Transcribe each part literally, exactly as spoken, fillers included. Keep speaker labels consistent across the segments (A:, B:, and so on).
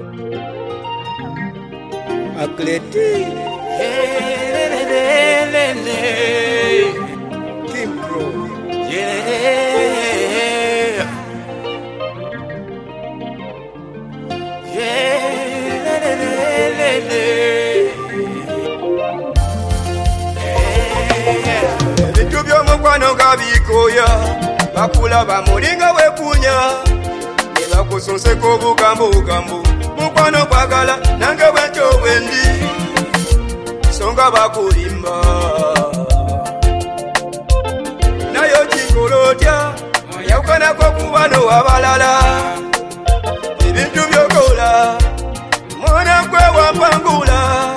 A: Akleti Kim Pro
B: Yeah, yeah.
A: Ebintu by'omukwano gabikoya bakula bamulinga wekunya nebakusunseko obugambo obugambo mukwano kwagala nange bwentyo bwendi songa bakulimba nayo kikolotya yawukanako kubano abalala ebintu byokola mwana gwe wampangula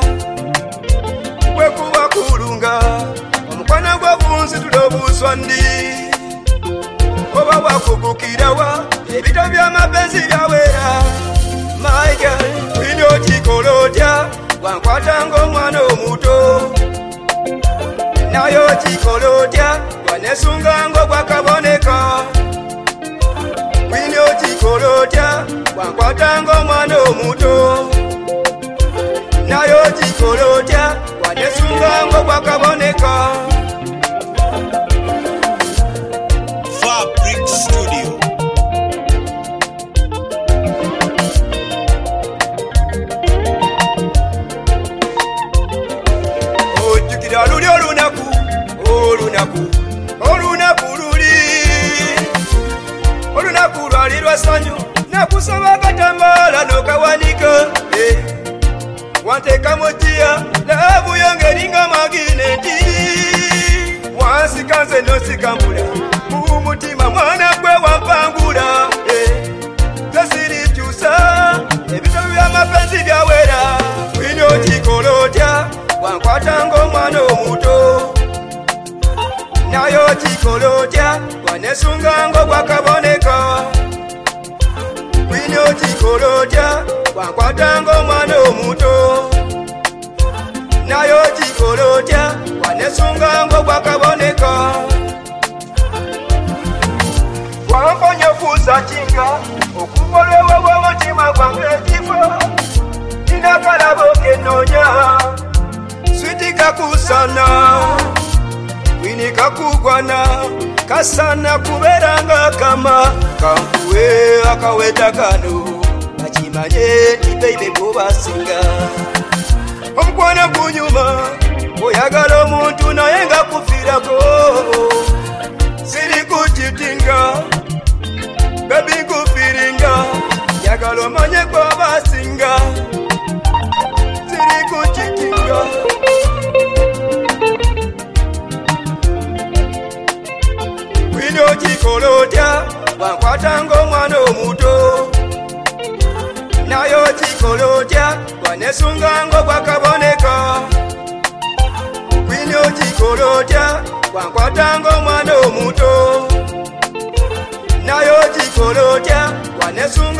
A: kwekuba kulunga omukwano gw'obunzi tulobuswandi oba wakugukirawa ebito by'amapenzi byawera maiga wino kikolotya wankwatanga omwana omuto nayo kikolotya wanesunganga ogwakaboneka wino kikolotya wankwatanga omwana omuto nayo kikolotya wanesunganga ogwakaboneka
B: Fabric Studio.
A: ojjukira luli olunaku olunaku olunaku luli olunaku lwali lwasanyu nakusaba akatambaala nokawanika eh. wanteeka mujiya laabuyo ngeringa magineti wansika nze nosikambula mu mutima mwana gwe wampangula eh. tesirikyusa ebitobi by'amapenzi byawera wino kikolotya wankwatanga omwana omuto nayo kikolotya wanesunganga ogwakaboneka wino kikolotya wankwatanga omwana omuto nayo kikolotya wanesunganga ogwakaboneka wamponya okuuza kinga okukolwewo bw'omutima gwange ekifo ninakalabo kenoonya switi kakusana wini kakugwana kasana kuberanga kama kankuwe akaweta kano bakimanye ibeibe kubasinga omukwana gunyuma oyagala omuntu naye nga kufirako siri kukitinga bebi kufiringa yagala omanye kwabasinga siri kukitinga wino kikolotya wankwatanga omwana omuto nayo kikolotya wanesunganga ogwakaboneka wino kikolotya wankwatanga omwana omuto nayo kikolotya wanesunganga